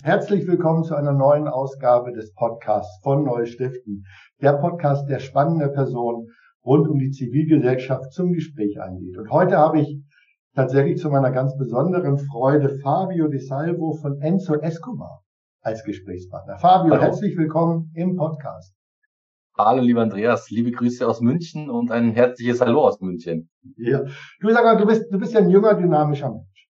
Herzlich willkommen zu einer neuen Ausgabe des Podcasts von Neu Stiften. Der Podcast, der spannende Personen rund um die Zivilgesellschaft zum Gespräch einlädt. Und heute habe ich tatsächlich zu meiner ganz besonderen Freude Fabio Di Salvo von Enzo Escobar als Gesprächspartner. Fabio, Hallo. Herzlich willkommen im Podcast. Hallo, lieber Andreas, liebe Grüße aus München und ein herzliches Hallo aus München. Ja, sag mal, du bist ja ein junger, dynamischer Mensch.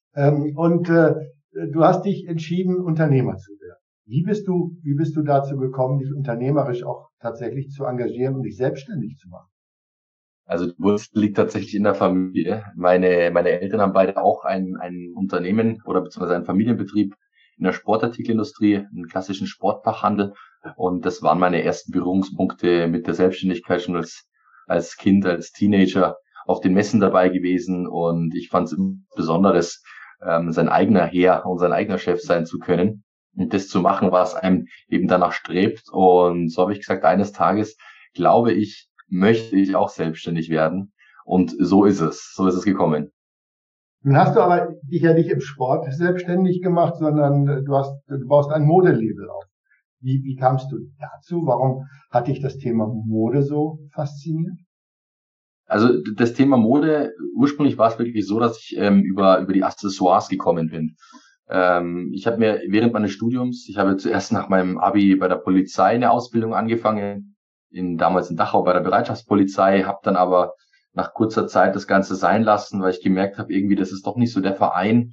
Du hast dich entschieden, Unternehmer zu werden. Wie bist du dazu gekommen, dich unternehmerisch auch tatsächlich zu engagieren und dich selbstständig zu machen? Also die Wurzel liegt tatsächlich in der Familie. Meine Eltern haben beide auch ein Unternehmen oder beziehungsweise einen Familienbetrieb in der Sportartikelindustrie, einen klassischen Sportfachhandel. Und das waren meine ersten Berührungspunkte mit der Selbstständigkeit schon als Kind, als Teenager auf den Messen dabei gewesen. Und ich fand es Besonderes, sein eigener Herr und sein eigener Chef sein zu können und das zu machen, was einem eben danach strebt. Und so habe ich gesagt, eines Tages glaube ich, möchte ich auch selbstständig werden. Und so ist es gekommen. Nun hast du aber dich ja nicht im Sport selbstständig gemacht, sondern du baust ein Modelabel auf. Wie kamst du dazu? Warum hat dich das Thema Mode so fasziniert? Also das Thema Mode, ursprünglich war es wirklich so, dass ich über die Accessoires gekommen bin. Ich habe mir während meines Studiums, ich habe zuerst nach meinem Abi bei der Polizei eine Ausbildung angefangen, damals in Dachau bei der Bereitschaftspolizei, habe dann aber nach kurzer Zeit das Ganze sein lassen, weil ich gemerkt habe, irgendwie das ist doch nicht so der Verein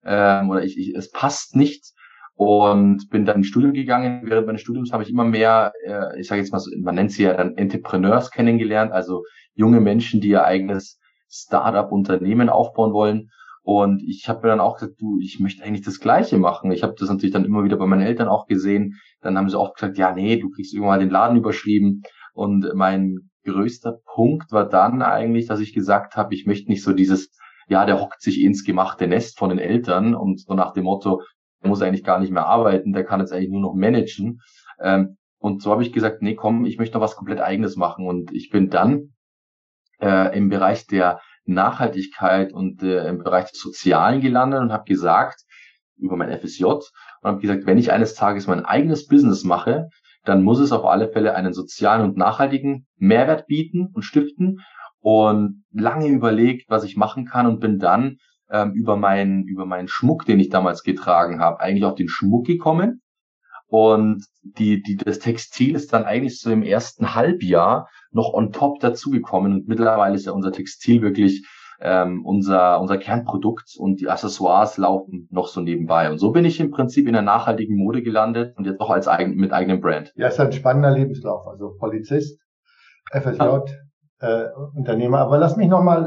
es passt nicht. Und bin dann ins Studium gegangen. Während meines Studiums habe ich immer mehr, ich sage jetzt mal so, man nennt sie ja dann Entrepreneurs kennengelernt, also junge Menschen, die ihr eigenes Start-up-Unternehmen aufbauen wollen. Und ich habe mir dann auch gesagt, ich möchte eigentlich das Gleiche machen. Ich habe das natürlich dann immer wieder bei meinen Eltern auch gesehen. Dann haben sie auch gesagt, ja, nee, du kriegst irgendwann mal den Laden überschrieben. Und mein größter Punkt war dann eigentlich, dass ich gesagt habe, ich möchte nicht so dieses, ja, der hockt sich ins gemachte Nest von den Eltern und so nach dem Motto, der muss eigentlich gar nicht mehr arbeiten, der kann jetzt eigentlich nur noch managen. Und so habe ich gesagt, nee, komm, ich möchte noch was komplett Eigenes machen. Und ich bin dann im Bereich der Nachhaltigkeit und im Bereich des Sozialen gelandet und habe gesagt, über mein FSJ, und habe gesagt, wenn ich eines Tages mein eigenes Business mache, dann muss es auf alle Fälle einen sozialen und nachhaltigen Mehrwert bieten und stiften. Und lange überlegt, was ich machen kann, und bin dann über meinen Schmuck, den ich damals getragen habe, eigentlich auf den Schmuck gekommen. Und das Textil ist dann eigentlich so im ersten Halbjahr noch on top dazugekommen. Und mittlerweile ist ja unser Textil wirklich unser Kernprodukt, und die Accessoires laufen noch so nebenbei. Und so bin ich im Prinzip in der nachhaltigen Mode gelandet und jetzt auch mit eigenem Brand. Ja, ist ein spannender Lebenslauf. Also Polizist, FSJ, Unternehmer. Aber lass mich nochmal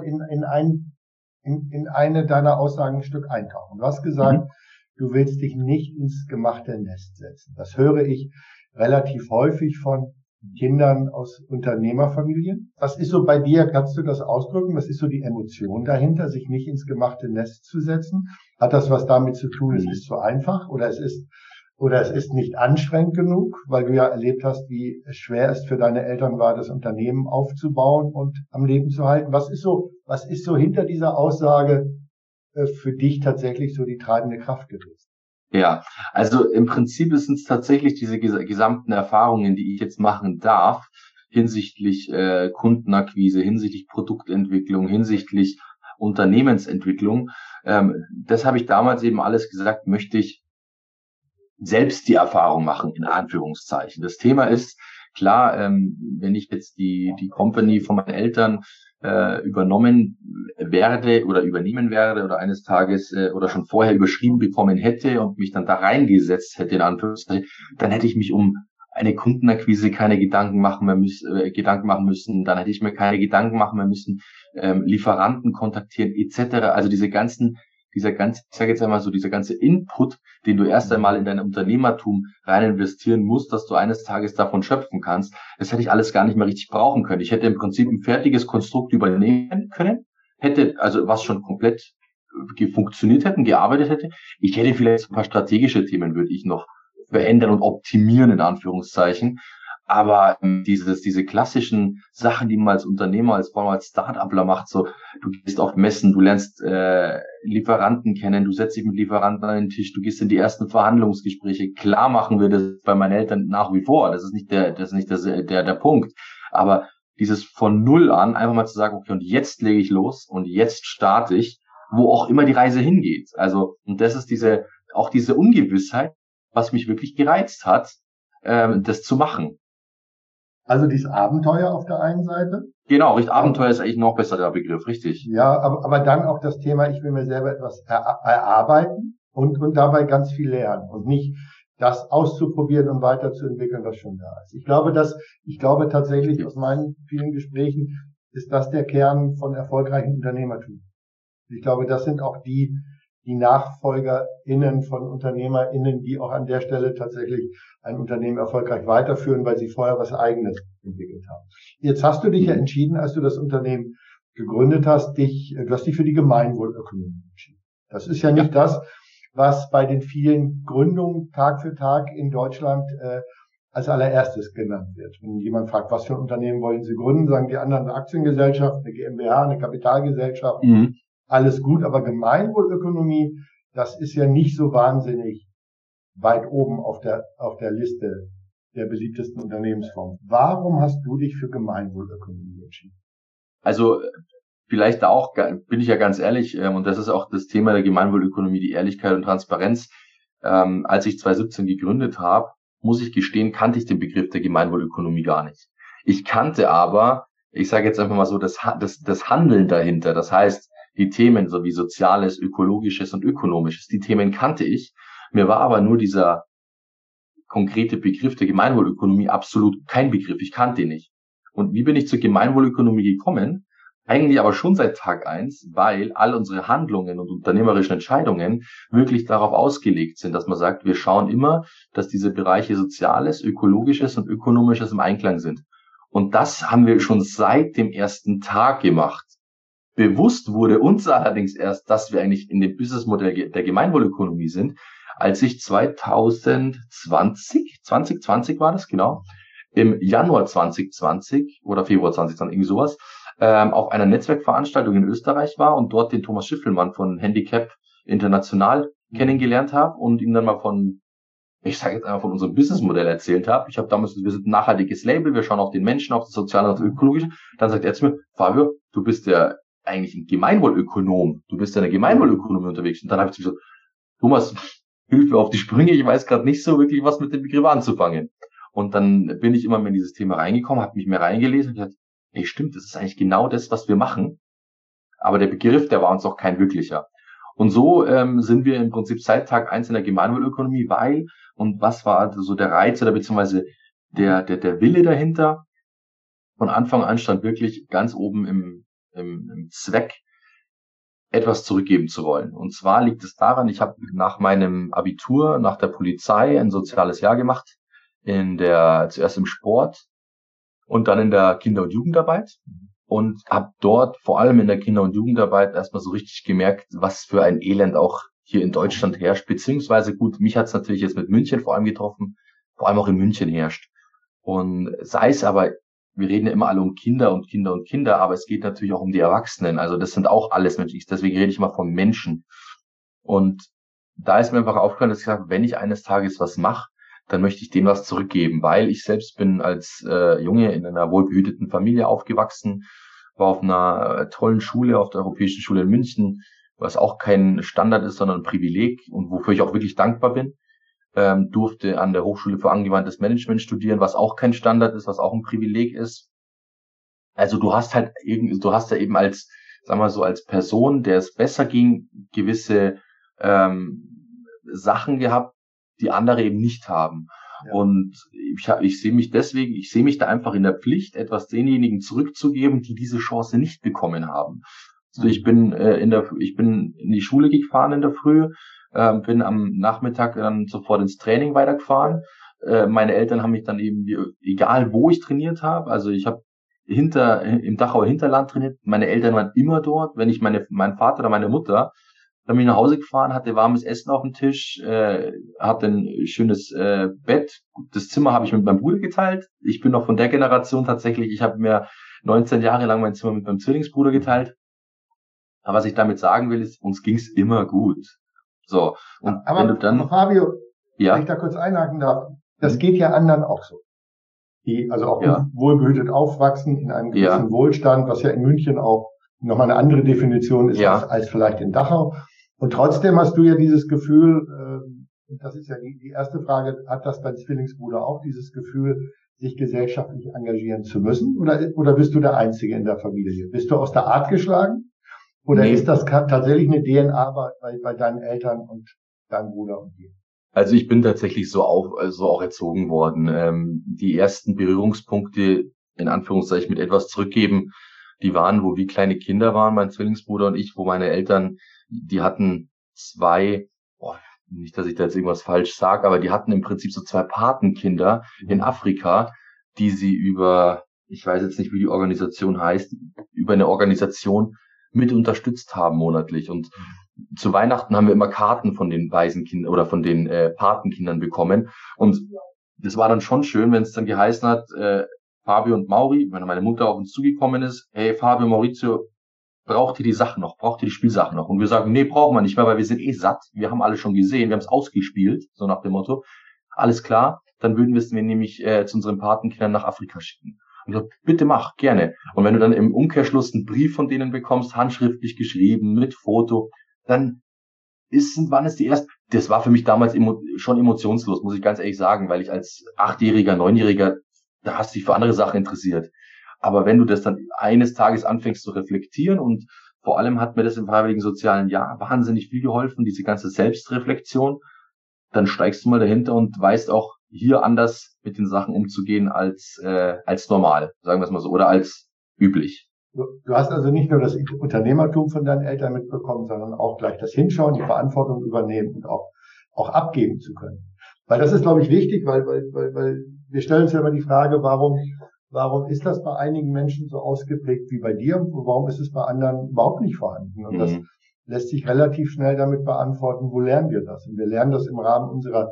in eine deiner Aussagen ein Stück eintauchen. Du hast gesagt, du willst dich nicht ins gemachte Nest setzen. Das höre ich relativ häufig von Kindern aus Unternehmerfamilien. Was ist so bei dir? Kannst du das ausdrücken? Was ist so die Emotion dahinter, sich nicht ins gemachte Nest zu setzen? Hat das was damit zu tun, es ist zu einfach oder es ist nicht anstrengend genug, weil du ja erlebt hast, wie schwer es für deine Eltern war, das Unternehmen aufzubauen und am Leben zu halten? Was ist so hinter dieser Aussage für dich tatsächlich so die treibende Kraft gewesen? Ja, also im Prinzip sind es tatsächlich diese gesamten Erfahrungen, die ich jetzt machen darf, hinsichtlich Kundenakquise, hinsichtlich Produktentwicklung, hinsichtlich Unternehmensentwicklung. Das habe ich damals eben alles gesagt, möchte ich selbst die Erfahrung machen, in Anführungszeichen. Das Thema ist, klar, wenn ich jetzt die Company von meinen Eltern übernehmen werde oder eines Tages oder schon vorher überschrieben bekommen hätte und mich dann da reingesetzt hätte, in Anführungszeichen, dann hätte ich mich um eine Kundenakquise keine Gedanken machen müssen, dann hätte ich mir keine Gedanken machen mehr müssen, Lieferanten kontaktieren etc. Also dieser ganze, ich sage jetzt einmal so, dieser ganze Input, den du erst einmal in dein Unternehmertum rein investieren musst, dass du eines Tages davon schöpfen kannst, das hätte ich alles gar nicht mehr richtig brauchen können. Ich hätte im Prinzip ein fertiges Konstrukt übernehmen können, was schon komplett funktioniert hätte, gearbeitet hätte. Ich hätte vielleicht ein paar strategische Themen, würde ich noch verändern und optimieren, in Anführungszeichen. Aber diese klassischen Sachen, die man als Unternehmer, vor allem als Start-upler macht, so, du gehst auf Messen, du lernst Lieferanten kennen, du setzt dich mit Lieferanten an den Tisch, du gehst in die ersten Verhandlungsgespräche. Klar machen wir das bei meinen Eltern nach wie vor, das ist nicht der Punkt. Aber dieses von Null an einfach mal zu sagen, okay, und jetzt lege ich los und jetzt starte ich, wo auch immer die Reise hingeht. Also, und das ist diese Ungewissheit, was mich wirklich gereizt hat, das zu machen. Also dieses Abenteuer auf der einen Seite. Genau, richtig. Abenteuer ist eigentlich noch besser der Begriff, richtig. Ja, aber dann auch das Thema, ich will mir selber etwas erarbeiten und dabei ganz viel lernen und nicht das auszuprobieren und weiterzuentwickeln, was schon da ist. Ich glaube tatsächlich aus meinen vielen Gesprächen ist das der Kern von erfolgreichen Unternehmertum. Ich glaube, das sind auch die NachfolgerInnen von UnternehmerInnen, die auch an der Stelle tatsächlich ein Unternehmen erfolgreich weiterführen, weil sie vorher was Eigenes entwickelt haben. Jetzt hast du dich ja entschieden, als du das Unternehmen gegründet hast, du hast dich für die Gemeinwohlökonomie entschieden. Das ist ja nicht das, was bei den vielen Gründungen Tag für Tag in Deutschland als allererstes genannt wird. Wenn jemand fragt, was für ein Unternehmen wollen Sie gründen, sagen die anderen eine Aktiengesellschaft, eine GmbH, eine Kapitalgesellschaft. Alles gut, aber Gemeinwohlökonomie, das ist ja nicht so wahnsinnig weit oben auf der Liste der beliebtesten Unternehmensformen. Warum hast du dich für Gemeinwohlökonomie entschieden? Also vielleicht da auch, bin ich ja ganz ehrlich, und das ist auch das Thema der Gemeinwohlökonomie, die Ehrlichkeit und Transparenz. Als ich 2017 gegründet habe, muss ich gestehen, kannte ich den Begriff der Gemeinwohlökonomie gar nicht. Ich kannte aber, ich sage jetzt einfach mal so, das Handeln dahinter, das heißt, die Themen so wie Soziales, Ökologisches und Ökonomisches, die Themen kannte ich. Mir war aber nur dieser konkrete Begriff der Gemeinwohlökonomie absolut kein Begriff. Ich kannte ihn nicht. Und wie bin ich zur Gemeinwohlökonomie gekommen? Eigentlich aber schon seit Tag 1, weil all unsere Handlungen und unternehmerischen Entscheidungen wirklich darauf ausgelegt sind, dass man sagt, wir schauen immer, dass diese Bereiche Soziales, Ökologisches und Ökonomisches im Einklang sind. Und das haben wir schon seit dem ersten Tag gemacht. Bewusst wurde uns allerdings erst, dass wir eigentlich in dem Businessmodell der Gemeinwohlökonomie sind, als ich 2020 war das, genau, im Januar 2020 oder Februar 2020, irgendwie sowas, auf einer Netzwerkveranstaltung in Österreich war und dort den Thomas Schiffelmann von Handicap International kennengelernt habe und ihm dann mal ich sage jetzt einfach von unserem Businessmodell erzählt habe. Ich habe damals, wir sind ein nachhaltiges Label, wir schauen auf den Menschen, auf das Soziale und das Ökologische. Dann sagt er zu mir, Fabio, du bist ja eigentlich ein Gemeinwohlökonom. Du bist ja eine Gemeinwohlökonomie unterwegs. Und dann habe ich gesagt, Thomas, hilf mir auf die Sprünge. Ich weiß gerade nicht so wirklich, was mit dem Begriff anzufangen. Und dann bin ich immer mehr in dieses Thema reingekommen, habe mich mehr reingelesen und gesagt, ey, stimmt, das ist eigentlich genau das, was wir machen. Aber der Begriff, der war uns auch kein wirklicher. Und so sind wir im Prinzip seit Tag 1 in der Gemeinwohlökonomie, und was war so der Reiz oder beziehungsweise der Wille dahinter? Von Anfang an stand wirklich ganz oben im Zweck, etwas zurückgeben zu wollen. Und zwar liegt es daran, ich habe nach meinem Abitur, nach der Polizei ein soziales Jahr gemacht, zuerst im Sport und dann in der Kinder- und Jugendarbeit und habe dort vor allem in der Kinder- und Jugendarbeit erstmal so richtig gemerkt, was für ein Elend auch hier in Deutschland herrscht, beziehungsweise gut, mich hat es natürlich jetzt mit München vor allem getroffen, vor allem auch in München herrscht. Und sei es aber, wir reden ja immer alle um Kinder und Kinder und Kinder, aber es geht natürlich auch um die Erwachsenen. Also das sind auch alles Menschen. Deswegen rede ich mal von Menschen. Und da ist mir einfach aufgefallen, dass ich sage, wenn ich eines Tages was mache, dann möchte ich denen was zurückgeben, weil ich selbst bin als Junge in einer wohlbehüteten Familie aufgewachsen, war auf einer tollen Schule, auf der Europäischen Schule in München, was auch kein Standard ist, sondern ein Privileg und wofür ich auch wirklich dankbar bin. Durfte an der Hochschule für angewandtes Management studieren, was auch kein Standard ist, was auch ein Privileg ist. Also du hast ja eben als, sagen wir so, als Person, der es besser ging, gewisse Sachen gehabt, die andere eben nicht haben. Ja. Und ich sehe mich da einfach in der Pflicht, etwas denjenigen zurückzugeben, die diese Chance nicht bekommen haben. Also ich bin in die Schule gefahren in der Früh, bin am Nachmittag dann sofort ins Training weitergefahren. Meine Eltern haben mich dann eben, egal wo ich trainiert habe, also ich habe im Dachauer Hinterland trainiert, meine Eltern waren immer dort. Wenn ich mein Vater oder meine Mutter Dann bin ich nach Hause gefahren, hatte warmes Essen auf dem Tisch, hatte ein schönes Bett. Das Zimmer habe ich mit meinem Bruder geteilt. Ich bin noch von der Generation tatsächlich. Ich habe mir 19 Jahre lang mein Zimmer mit meinem Zwillingsbruder geteilt. Aber was ich damit sagen will, ist, uns ging's immer gut. So. Und aber, wenn du dann, aber Fabio, ja, wenn ich da kurz einhaken darf, das geht ja anderen auch so. Die also auch wohlbehütet aufwachsen in einem gewissen Wohlstand, was ja in München auch nochmal eine andere Definition ist als vielleicht in Dachau. Und trotzdem hast du ja dieses Gefühl, das ist ja die erste Frage, hat das dein Zwillingsbruder auch, dieses Gefühl, sich gesellschaftlich engagieren zu müssen? Oder bist du der Einzige in der Familie? Bist du aus der Art geschlagen? Oder ist das tatsächlich eine DNA bei deinen Eltern und deinem Bruder und dir? Also ich bin tatsächlich so auch erzogen worden. Die ersten Berührungspunkte, in Anführungszeichen, mit etwas zurückgeben, die waren, wo wir kleine Kinder waren, mein Zwillingsbruder und ich, wo meine Eltern, die hatten nicht, dass ich da jetzt irgendwas falsch sage, aber die hatten im Prinzip so 2 Patenkinder in Afrika, die sie über, ich weiß jetzt nicht, wie die Organisation heißt, über eine Organisation mit unterstützt haben monatlich. Und zu Weihnachten haben wir immer Karten von den Waisenkindern oder von den Patenkindern bekommen. Und das war dann schon schön, wenn es dann geheißen hat, Fabio und Mauri, wenn meine Mutter auf uns zugekommen ist, hey Fabio, Maurizio, braucht ihr die Sachen noch? Braucht ihr die Spielsachen noch? Und wir sagen, nee, brauchen wir nicht mehr, weil wir sind satt. Wir haben alles schon gesehen, wir haben es ausgespielt, so nach dem Motto. Alles klar, dann würden wir es nämlich zu unseren Patenkindern nach Afrika schicken. Und ich sag, bitte mach, gerne. Und wenn du dann im Umkehrschluss einen Brief von denen bekommst, handschriftlich geschrieben, mit Foto, dann waren es die ersten, das war für mich damals schon emotionslos, muss ich ganz ehrlich sagen, weil ich als 8-Jähriger, 9-Jähriger, da hast du dich für andere Sachen interessiert. Aber wenn du das dann eines Tages anfängst zu reflektieren, und vor allem hat mir das im freiwilligen sozialen Jahr wahnsinnig viel geholfen, diese ganze Selbstreflexion, dann steigst du mal dahinter und weißt auch, hier anders mit den Sachen umzugehen als normal, sagen wir es mal so, oder als üblich. Du hast also nicht nur das Unternehmertum von deinen Eltern mitbekommen, sondern auch gleich das Hinschauen, die Verantwortung übernehmen und auch abgeben zu können. Weil das ist, glaube ich, wichtig, weil wir stellen uns ja immer die Frage, warum ist das bei einigen Menschen so ausgeprägt wie bei dir und warum ist es bei anderen überhaupt nicht vorhanden? Und das lässt sich relativ schnell damit beantworten, wo lernen wir das? Und wir lernen das im Rahmen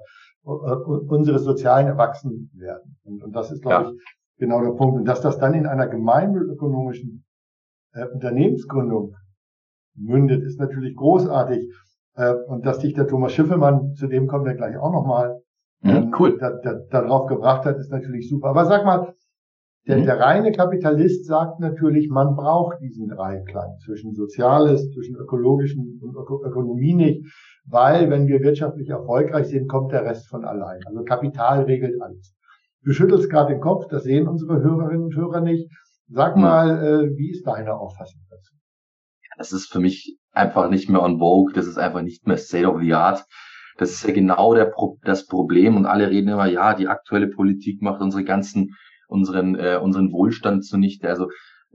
unseres sozialen Erwachsenwerden. Und das ist, glaube ich, genau der Punkt. Und dass das dann in einer gemeinwohlökonomischen Unternehmensgründung mündet, ist natürlich großartig. Und dass dich der Thomas Schiffelmann, zu dem kommen wir gleich auch nochmal, cool. darauf gebracht hat, ist natürlich super. Aber sag mal, der reine Kapitalist sagt natürlich, man braucht diesen Dreiklang zwischen Soziales, zwischen Ökologischen und Ökonomie nicht, weil wenn wir wirtschaftlich erfolgreich sind, kommt der Rest von allein. Also Kapital regelt alles. Du schüttelst gerade den Kopf, das sehen unsere Hörerinnen und Hörer nicht. Sag mal, wie ist deine Auffassung dazu? Das ist für mich einfach nicht mehr on vogue, das ist einfach nicht mehr state of the art. Das ist ja genau das Problem, und alle reden immer, ja, die aktuelle Politik macht unseren Wohlstand zunichte. Also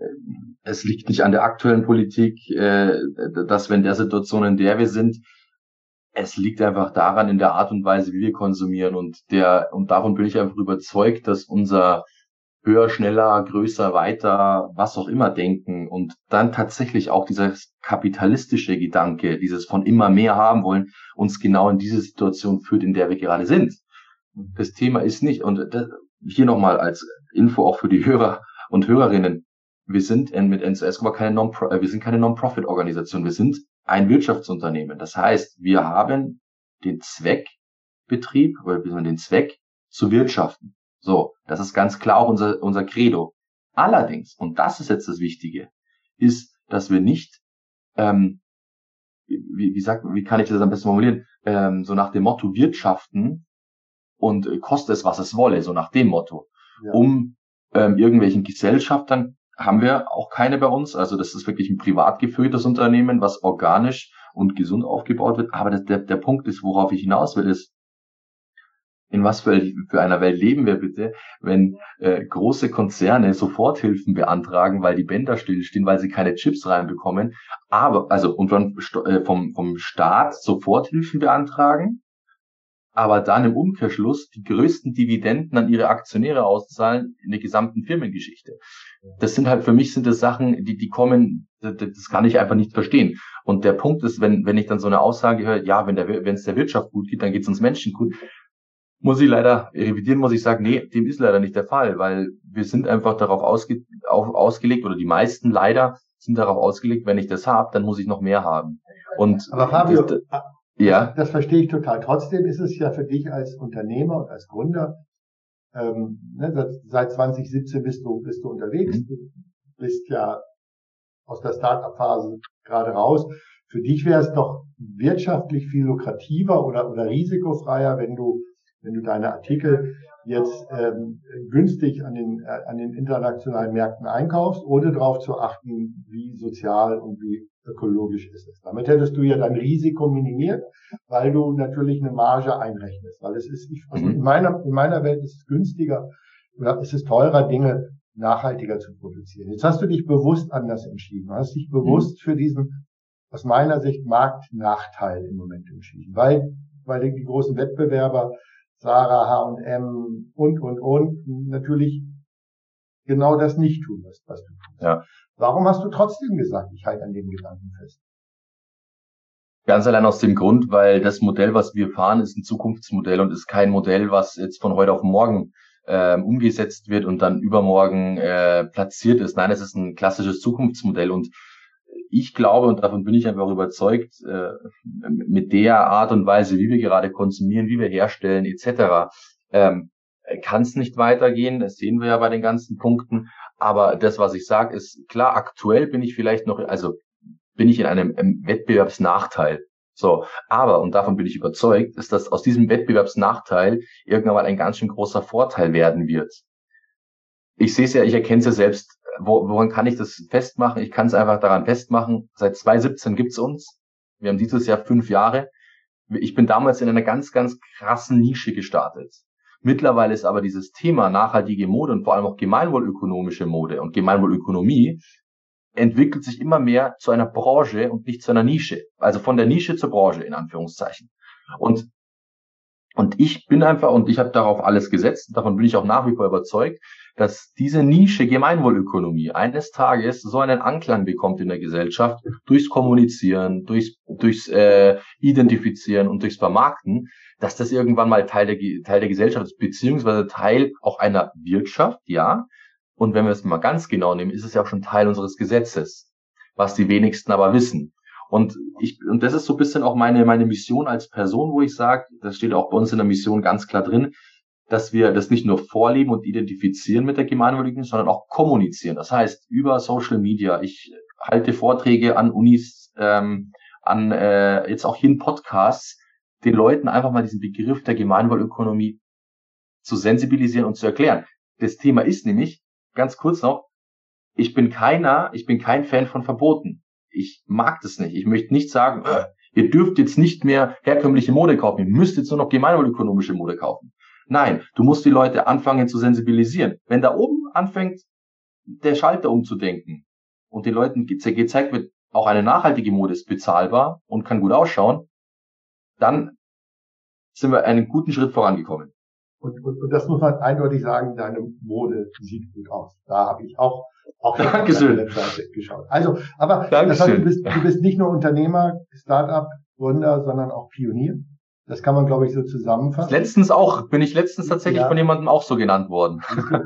es liegt nicht an der aktuellen Politik, dass wir in der Situation, in der wir sind, es liegt einfach daran, in der Art und Weise, wie wir konsumieren, und davon bin ich einfach überzeugt, dass unser höher, schneller, größer, weiter, was auch immer denken und dann tatsächlich auch dieser kapitalistische Gedanke, dieses von immer mehr haben wollen, uns genau in diese Situation führt, in der wir gerade sind. Das Thema ist nicht, und hier nochmal als Info auch für die Hörer und Hörerinnen, wir sind mit NZS keine Non-Profit-Organisation, wir sind ein Wirtschaftsunternehmen. Das heißt, wir haben den Zweckbetrieb, oder wir haben den Zweck zu wirtschaften. So, das ist ganz klar auch unser Credo. Allerdings, und das ist jetzt das Wichtige, ist, dass wir nicht, wie kann ich das am besten formulieren, so nach dem Motto wirtschaften und koste es, was es wolle, so nach dem Motto. Ja. Irgendwelchen Gesellschaftern haben wir auch keine bei uns. Also das ist wirklich ein privat geführtes Unternehmen, was organisch und gesund aufgebaut wird. Aber der Punkt ist, worauf ich hinaus will, ist, in was für einer Welt leben wir bitte, wenn große Konzerne Soforthilfen beantragen, weil die Bänder stillstehen, weil sie keine Chips reinbekommen, und dann vom Staat Soforthilfen beantragen, aber dann im Umkehrschluss die größten Dividenden an ihre Aktionäre auszahlen in der gesamten Firmengeschichte. Das sind halt, für mich sind das Sachen, die kommen, das kann ich einfach nicht verstehen. Und der Punkt ist, wenn ich dann so eine Aussage höre, ja, wenn es der Wirtschaft gut geht, dann geht es uns Menschen gut, muss ich leider revidieren, muss ich sagen, nee, dem ist leider nicht der Fall, weil wir sind einfach darauf ausgelegt, oder die meisten leider sind darauf ausgelegt, wenn ich das habe, dann muss ich noch mehr haben. Und aber Fabio, ja, das verstehe ich total. Trotzdem ist es ja für dich als Unternehmer und als Gründer, seit 2017 bist du unterwegs, du bist ja aus der Start-up-Phase gerade raus. Für dich wäre es doch wirtschaftlich viel lukrativer oder risikofreier, wenn du deine Artikel jetzt günstig an den internationalen Märkten einkaufst, ohne darauf zu achten, wie sozial und wie ökologisch ist es. Damit hättest du ja dein Risiko minimiert, weil du natürlich eine Marge einrechnest. Weil in meiner Welt ist es günstiger oder ist es teurer, Dinge nachhaltiger zu produzieren. Jetzt hast du dich bewusst anders entschieden. Du hast dich bewusst für diesen, aus meiner Sicht, Marktnachteil im Moment entschieden, weil die großen Wettbewerber Zara, H&M und natürlich genau das nicht tun, was du tust. Ja. Warum hast du trotzdem gesagt, ich halte an dem Gedanken fest? Ganz allein aus dem Grund, weil das Modell, was wir fahren, ist ein Zukunftsmodell und ist kein Modell, was jetzt von heute auf morgen umgesetzt wird und dann übermorgen platziert ist. Nein, es ist ein klassisches Zukunftsmodell und ich glaube, und davon bin ich einfach überzeugt, mit der Art und Weise, wie wir gerade konsumieren, wie wir herstellen, etc., kann es nicht weitergehen. Das sehen wir ja bei den ganzen Punkten. Aber das, was ich sage, ist klar, aktuell bin ich vielleicht noch, also bin ich in einem Wettbewerbsnachteil. So, aber, und davon bin ich überzeugt, ist, dass aus diesem Wettbewerbsnachteil irgendwann mal ein ganz schön großer Vorteil werden wird. Ich sehe es ja, ich erkenne es ja selbst. Woran kann ich das festmachen? Ich kann es einfach daran festmachen. Seit 2017 gibt's uns. Wir haben dieses Jahr 5 Jahre. Ich bin damals in einer ganz, ganz krassen Nische gestartet. Mittlerweile ist aber dieses Thema nachhaltige Mode und vor allem auch gemeinwohlökonomische Mode und Gemeinwohlökonomie entwickelt sich immer mehr zu einer Branche und nicht zu einer Nische. Also von der Nische zur Branche, in Anführungszeichen. Und ich bin einfach, und ich habe darauf alles gesetzt, davon bin ich auch nach wie vor überzeugt, dass diese Nische Gemeinwohlökonomie eines Tages so einen Anklang bekommt in der Gesellschaft, durchs Kommunizieren, durchs Identifizieren und durchs Vermarkten, dass das irgendwann mal Teil der Gesellschaft ist, beziehungsweise Teil auch einer Wirtschaft, ja. Und wenn wir es mal ganz genau nehmen, ist es ja auch schon Teil unseres Gesetzes, was die wenigsten aber wissen. Und das ist so ein bisschen auch meine Mission als Person, wo ich sage, das steht auch bei uns in der Mission ganz klar drin, dass wir das nicht nur vorleben und identifizieren mit der Gemeinwohlökonomie, sondern auch kommunizieren. Das heißt, über Social Media. Ich halte Vorträge an Unis, jetzt auch hier in Podcasts, den Leuten einfach mal diesen Begriff der Gemeinwohlökonomie zu sensibilisieren und zu erklären. Das Thema ist nämlich, ganz kurz noch, ich bin kein Fan von Verboten. Ich mag das nicht. Ich möchte nicht sagen, ihr dürft jetzt nicht mehr herkömmliche Mode kaufen, ihr müsst jetzt nur noch gemeinwohlökonomische Mode kaufen. Nein, du musst die Leute anfangen zu sensibilisieren. Wenn da oben anfängt, der Schalter umzudenken und den Leuten gezeigt wird, auch eine nachhaltige Mode ist bezahlbar und kann gut ausschauen, dann sind wir einen guten Schritt vorangekommen. Und das muss man eindeutig sagen, deine Mode sieht gut aus. Da habe ich auch Dankeschön. Auf der Webseite geschaut. Also, aber das Dankeschön. heißt, du bist nicht nur Unternehmer, Start-up, Gründer, sondern auch Pionier. Das kann man, glaube ich, so zusammenfassen. Bin ich letztens tatsächlich von jemandem auch so genannt worden.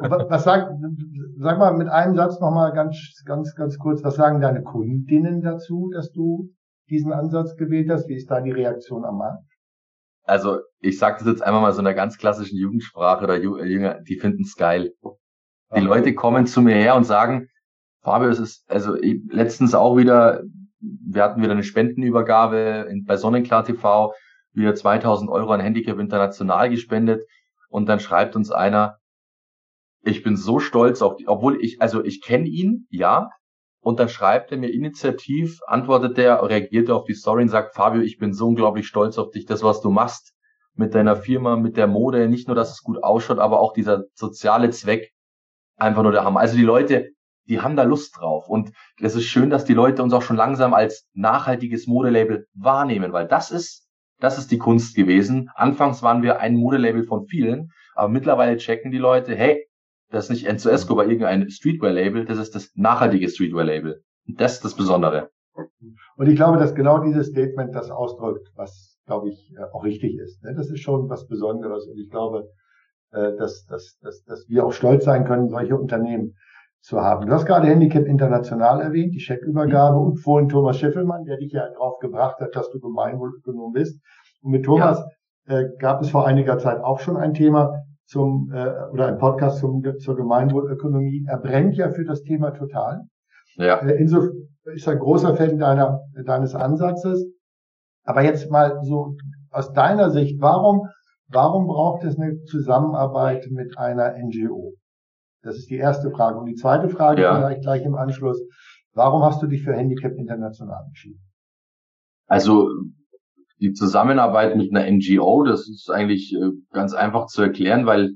Sag mal mit einem Satz nochmal ganz kurz, was sagen deine Kundinnen dazu, dass du diesen Ansatz gewählt hast? Wie ist da die Reaktion am Markt? Also, ich sage das jetzt einmal mal so in einer ganz klassischen Jugendsprache oder Jünger, die finden es geil. Die Leute kommen zu mir her und sagen, Fabio, letztens auch wieder, wir hatten wieder eine Spendenübergabe bei Sonnenklar TV, wieder 2.000 € an Handicap International gespendet und dann schreibt uns einer, ich bin so stolz auf die, obwohl ich kenne ihn, ja, und dann schreibt er mir initiativ, reagiert er auf die Story und sagt, Fabio, ich bin so unglaublich stolz auf dich, das, was du machst mit deiner Firma, mit der Mode, nicht nur, dass es gut ausschaut, aber auch dieser soziale Zweck, einfach nur der Hammer. Also die Leute, die haben da Lust drauf und es ist schön, dass die Leute uns auch schon langsam als nachhaltiges Modelabel wahrnehmen, weil das ist die Kunst gewesen. Anfangs waren wir ein Modelabel von vielen, aber mittlerweile checken die Leute, hey, Das ist nicht Enzo Escobar irgendein Streetwear-Label, das ist das nachhaltige Streetwear-Label. Und das ist das Besondere. Und ich glaube, dass genau dieses Statement das ausdrückt, was, glaube ich, auch richtig ist. Das ist schon was Besonderes. Und ich glaube, dass wir auch stolz sein können, solche Unternehmen zu haben. Du hast gerade Handicap International erwähnt, die Scheckübergabe und vorhin Thomas Schiffelmann, der dich ja drauf gebracht hat, dass du Gemeinwohlökonom bist. Und mit Thomas gab es vor einiger Zeit auch schon ein Thema oder ein Podcast zur Gemeinwohlökonomie. Er brennt ja für das Thema total. Ja. Insofern ist er ein großer Fan deines Ansatzes. Aber jetzt mal so aus deiner Sicht, warum braucht es eine Zusammenarbeit mit einer NGO? Das ist die erste Frage. Und die zweite Frage vielleicht gleich im Anschluss. Warum hast du dich für Handicap International entschieden? Also die Zusammenarbeit mit einer NGO, das ist eigentlich ganz einfach zu erklären, weil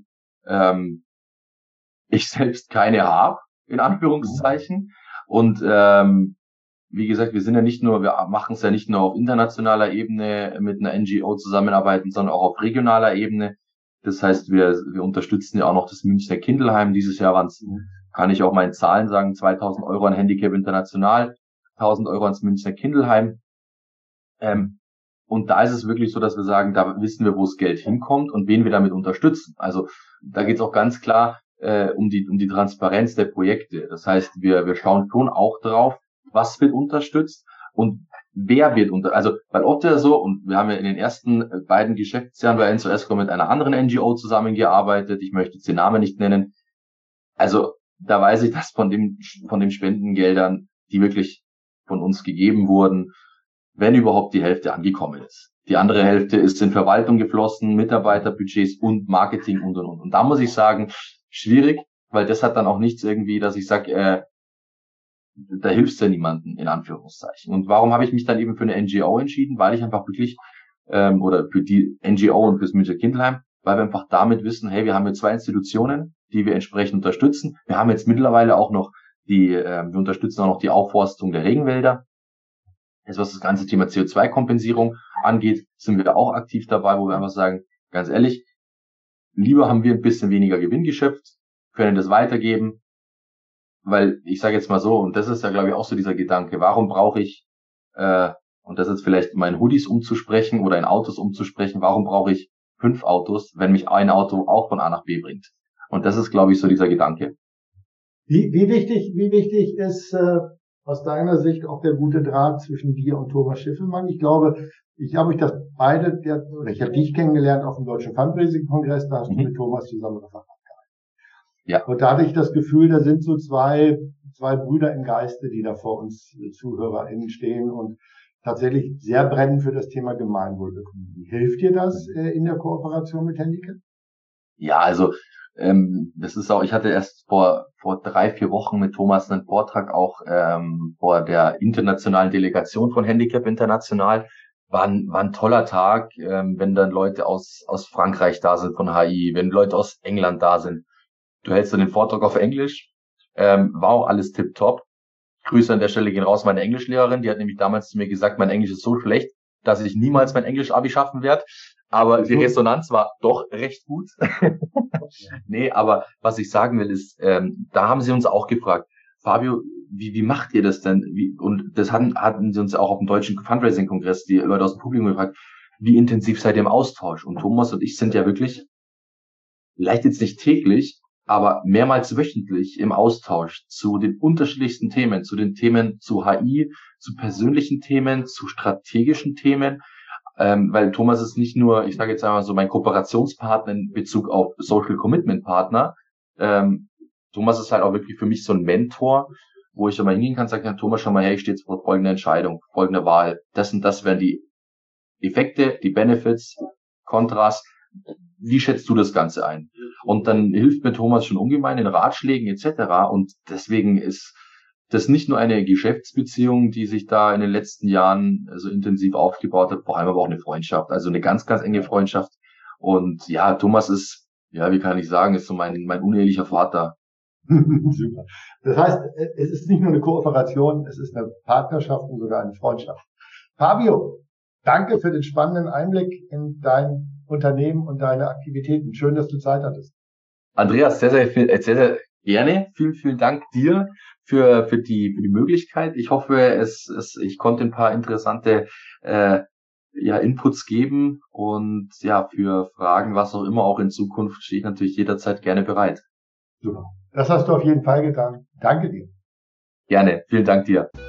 ich selbst keine habe, in Anführungszeichen. Und wie gesagt, wir machen es ja nicht nur auf internationaler Ebene mit einer NGO zusammenarbeiten, sondern auch auf regionaler Ebene. Das heißt, wir unterstützen ja auch noch das Münchner Kindelheim. Dieses Jahr waren es, kann ich auch mal in Zahlen sagen, 2.000 Euro an Handicap International, 1.000 Euro ans Münchner Kindelheim. Und da ist es wirklich so, dass wir sagen, da wissen wir, wo das Geld hinkommt und wen wir damit unterstützen. Also da geht es auch ganz klar um die Transparenz der Projekte. Das heißt, wir schauen schon auch drauf, was wird unterstützt und wer wird weil oft ja so, und wir haben ja in den ersten beiden Geschäftsjahren bei Enzo Escobar mit einer anderen NGO zusammengearbeitet, ich möchte jetzt den Namen nicht nennen, also da weiß ich, dass von den Spendengeldern, die wirklich von uns gegeben wurden, wenn überhaupt die Hälfte angekommen ist. Die andere Hälfte ist in Verwaltung geflossen, Mitarbeiterbudgets und Marketing und. Und da muss ich sagen, schwierig, weil das hat dann auch nichts irgendwie, dass ich sage, da hilft's ja niemanden, in Anführungszeichen. Und warum habe ich mich dann eben für eine NGO entschieden? Weil ich einfach wirklich, oder für die NGO und fürs Münchner Kindelheim, weil wir einfach damit wissen, hey, wir haben jetzt 2 Institutionen, die wir entsprechend unterstützen. Wir haben jetzt mittlerweile auch noch wir unterstützen auch noch die Aufforstung der Regenwälder. Jetzt, was das ganze Thema CO2-Kompensierung angeht, sind wir da auch aktiv dabei, wo wir einfach sagen, ganz ehrlich, lieber haben wir ein bisschen weniger Gewinn geschöpft, können das weitergeben, weil ich sage jetzt mal so, und das ist ja, glaube ich, auch so dieser Gedanke, warum brauche ich, und das ist vielleicht mal in Hoodies umzusprechen oder in Autos umzusprechen, warum brauche ich 5 Autos, wenn mich ein Auto auch von A nach B bringt? Und das ist, glaube ich, so dieser Gedanke. Wie wichtig ist aus deiner Sicht auch der gute Draht zwischen dir und Thomas Schiffelmann? Ich glaube, ich habe dich kennengelernt auf dem Deutschen Fundraising-Kongress, da hast du mit Thomas zusammen Referat gehalten. Ja. Und da hatte ich das Gefühl, da sind so zwei Brüder im Geiste, die da vor uns ZuhörerInnen stehen und tatsächlich sehr brennen für das Thema Gemeinwohlökonomie. Hilft dir das in der Kooperation mit Handicap? Ja, also das ist auch, ich hatte erst vor 3-4 Wochen mit Thomas einen Vortrag auch vor der internationalen Delegation von Handicap International. War ein toller Tag, wenn dann Leute aus Frankreich da sind von HI, wenn Leute aus England da sind. Du hältst dann den Vortrag auf Englisch, war auch alles tipptopp. Grüße an der Stelle gehen raus, meine Englischlehrerin, die hat nämlich damals zu mir gesagt, mein Englisch ist so schlecht, dass ich niemals mein Englisch-Abi schaffen werde. Aber die Resonanz war doch recht gut. Nee, aber was ich sagen will ist, da haben sie uns auch gefragt, Fabio, wie macht ihr das denn? Und das hatten sie uns auch auf dem Deutschen Fundraising-Kongress, die Leute aus dem Publikum gefragt, wie intensiv seid ihr im Austausch? Und Thomas und ich sind ja wirklich, vielleicht jetzt nicht täglich, aber mehrmals wöchentlich im Austausch zu den unterschiedlichsten Themen, zu den Themen zu HI, zu persönlichen Themen, zu strategischen Themen, weil Thomas ist nicht nur, ich sage jetzt einmal so, mein Kooperationspartner in Bezug auf Social Commitment Partner. Thomas ist halt auch wirklich für mich so ein Mentor, wo ich immer hingehen kann und sagen, Thomas, schau mal her, ich stehe jetzt vor folgender Entscheidung, folgender Wahl. Das und das wären die Effekte, die Benefits, Kontras. Wie schätzt du das Ganze ein? Und dann hilft mir Thomas schon ungemein in Ratschlägen etc. Und deswegen ist das nicht nur eine Geschäftsbeziehung, die sich da in den letzten Jahren so intensiv aufgebaut hat, vor allem aber auch eine Freundschaft, also eine ganz, ganz enge Freundschaft. Und ja, Thomas ist, ja, wie kann ich sagen, ist so mein unehelicher Vater. Super. Das heißt, es ist nicht nur eine Kooperation, es ist eine Partnerschaft und sogar eine Freundschaft. Fabio, danke für den spannenden Einblick in dein Unternehmen und deine Aktivitäten. Schön, dass du Zeit hattest. Andreas, sehr, sehr gerne. Vielen, vielen Dank dir für die Möglichkeit. Ich hoffe, ich konnte ein paar interessante Inputs geben und ja, für Fragen, was auch immer, auch in Zukunft stehe ich natürlich jederzeit gerne bereit. Super. Das hast du auf jeden Fall getan. Danke dir. Gerne. Vielen Dank dir.